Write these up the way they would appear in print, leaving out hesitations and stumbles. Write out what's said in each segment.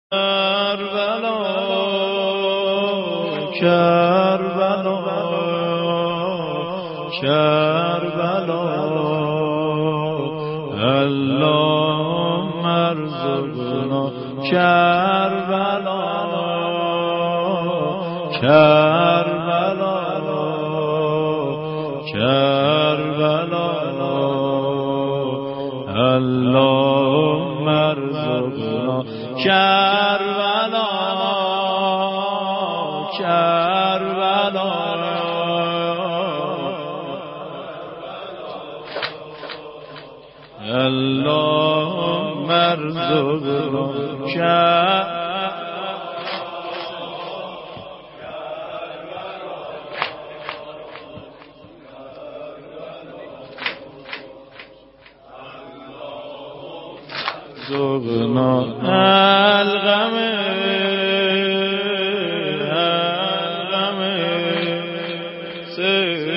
کربلا کربلا کربلا اللهم ارزقنا کربلا کربلا کربلا اللهم ارزقنا کربلا کربلا اللهم ارزقنا زغنا الغم سے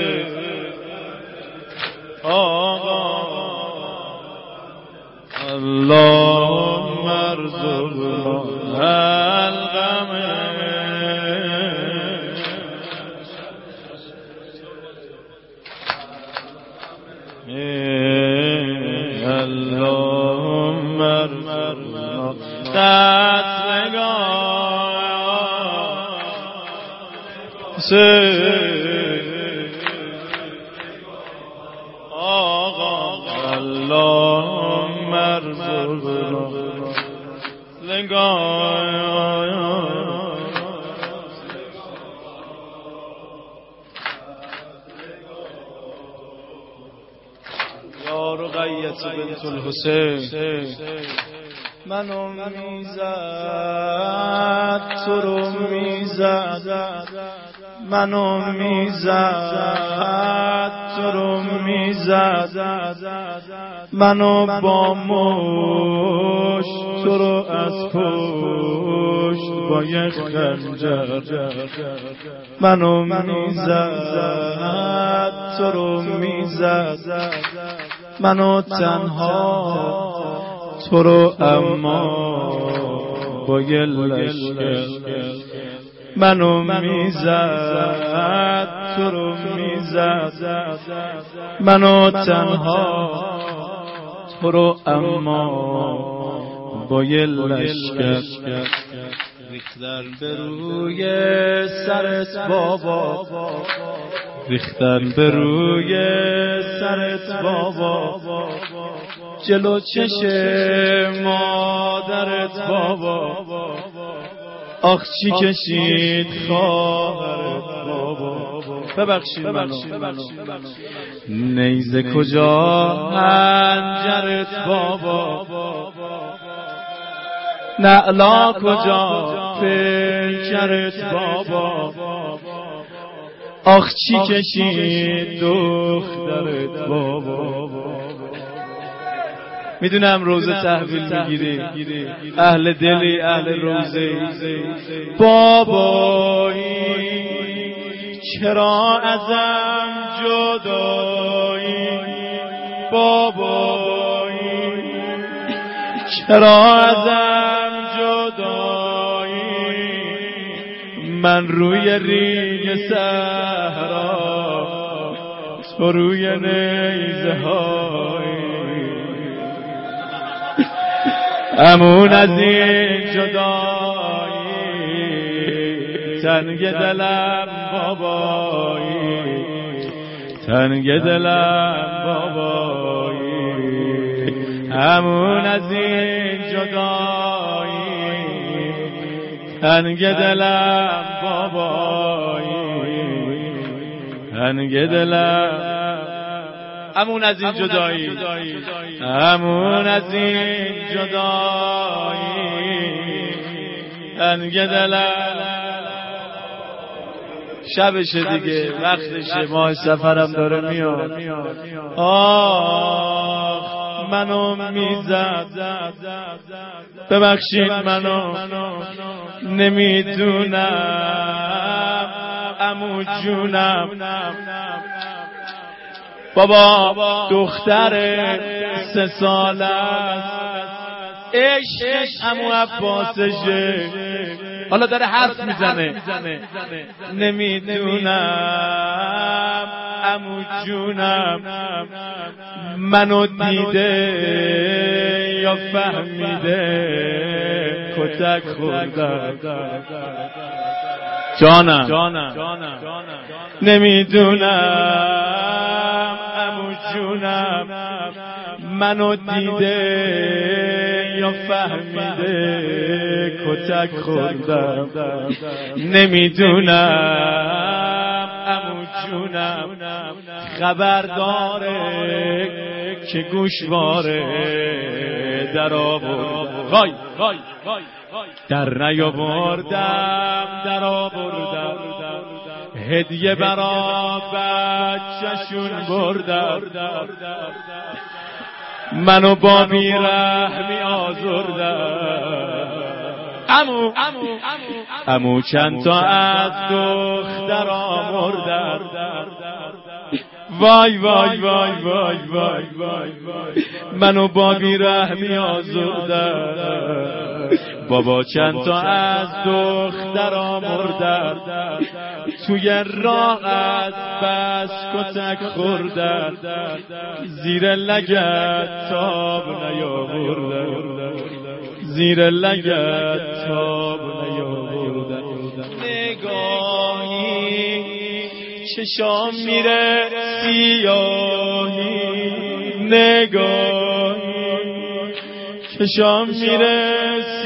آقا اللهم ارزقنا الغم اللهم ارزقنا قتلگاه سے آقا اللهم ارزقنا قتلگاه یا رقیة بنت الحسین منو میزد تو رو میزد منو میزد تو رو میزد منو با مشت تو رو از پشت با یک خنجر منو میزد تو رو میزد منو تنها تو رو اما با یه لشکر منو میزد تو رو میزد منو تنها تو رو اما با یه لشکر ریختن به روی سرت بابا ریختن به روی سرت بابا جلو چشم مادرت بابا آخ چی کشید خواهرت بابا ببخشید منو نیزه کجا حنجرت بابا نعلا کجا پیکرت بابا آخ چی کشید دخترت بابا میدونم روزه تحویل میگیری اهل دلی اهل روزه بابایی چرا ازم جدایی بابایی چرا ازم جدایی من روی ریگ صحرا تو روی نیزه های امون از این جدایی تنگ دلم بابایی تنگ دلم بابایی امون از این جدایی تنگ دلم بابایی تنگ دلم امون از این جدایی امون از این جدایی تنگ دلم شبشه دیگه وقتشه ماه سفرم داره میاد آخ منو میزد ببخشید منو نمیدونم عمو جونم بابا دختر 3 ساله است عشقش عمو عباسشه. حالا داره حرف میزنه، نمیدونم عمو جونم منو دیده یا فهمیده کتک خوردم. جانم نمیدونم عمو جونم منو دیده یا فهمیده کتک خوردم. نمیدونم عمو جونم خبر داره که گوشواره در آوردم. وای در نیاوردم، در آوردم هدیه برا بچه‌شون بردم. منو با بیرحمی آزردم. عمو چند تا از دختر آمردم. وای منو با بیرحمی آزردم. بابا چند تا از دختر آمردم. توی راه از بس کتک خوردم. زیر لگد تاب نیاوردم. زیر لگد تاب نیاوردم. نگاهی چشام میره سیاهی. نگاهی چشام میره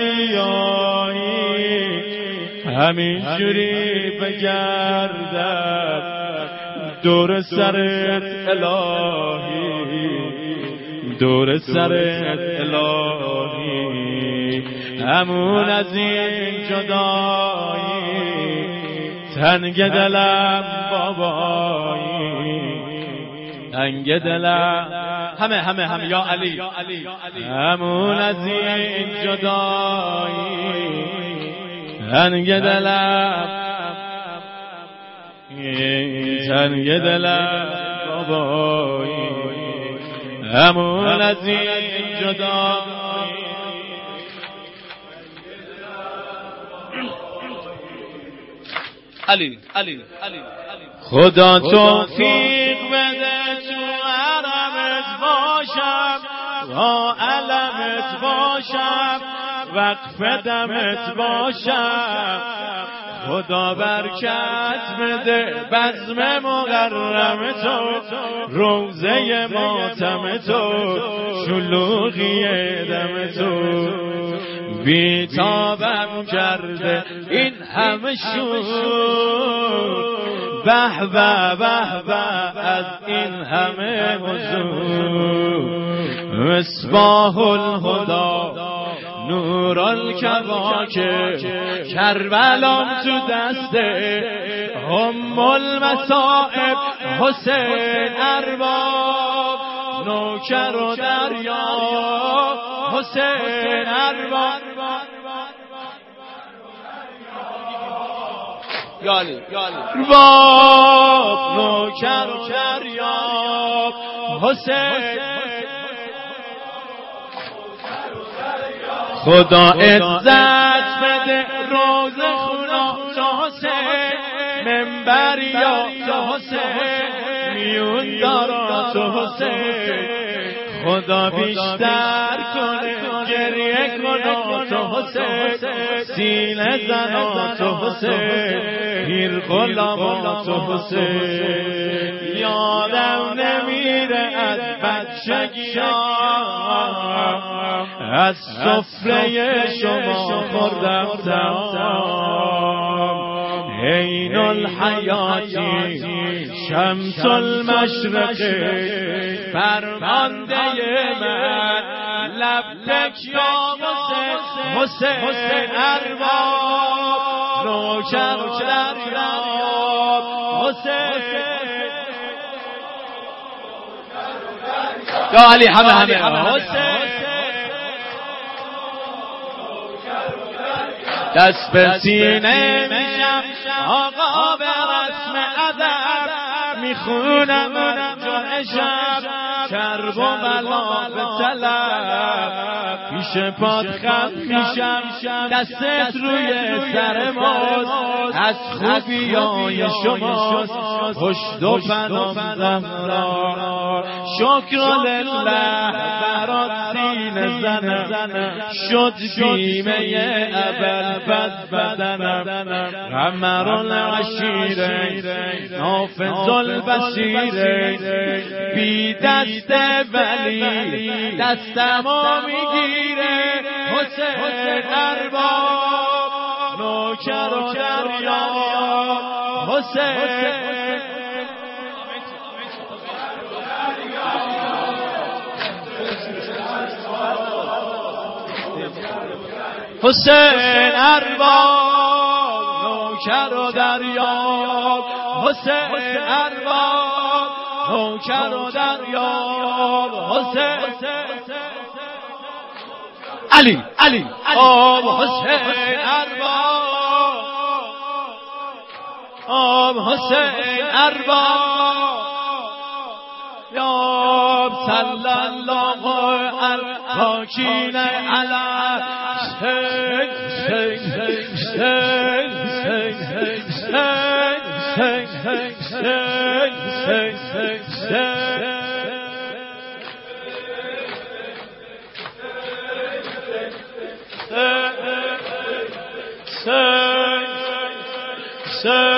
سیاهی. همینجوری بگردم دور سرت الهی. دور سرت الهی. همون از این جدایی تنگ دلم بابایی. تنگ دلم همه یا علی. همون از این جدایی تنگ دلم. تنگ دلم بابایی. همون از این جدایی. علی خدا توفیق بده تو حرمت باشم، با علمت باشم، وقف دمت باشم. خدا برکت بده بزم مقرم تو، روزه ماتم تو، شلوغی دم تو. بیتابم کرده این همه شور، به به به به از این همه حضور. مصباح الهدا نور الکواکب، کربلام تو دسته ام المصائب. حسین ارباب نوکر و دریا، حسین ارباب ارباب نوکر و دریا، حسین. خدا عزت بده روز خدا تو حسین، منبریا تو حسین، میون دارا تو حسین. خدا بیشتر کنه گریه کنا تو حسین، سینه زنا تو حسین، پیر غلاما تو حسین. یادم نمیره از بچگیام، از سفره شما خوردم تمام. عین الحیاتی شمس المشرق، فرمانده من لبک یا حسین. حسین ارباب نوکر و دریاب، حسین. یا علی همه حسین. دست به سینه میشم آقا به رسم ادب، میخونم جان شب کرب و بلا به طلب پیش پات خم میشم دستت روی سر ماست از خوبیای شماست پشت و پنام زهرا شکر لله برات سینه زنم شد بیمه ابد بدنم قمر العشیره نافذ البصیره بی دست ولی دستمو میگیره حسین ارباب نوکر و دریاب حسین حسین ارباب نوکر و دریاب حسین ارباب نوکر و دریاب حسین علی آب حسین ارباب آب حسین ارباب یا صلی الله الراکین علی Say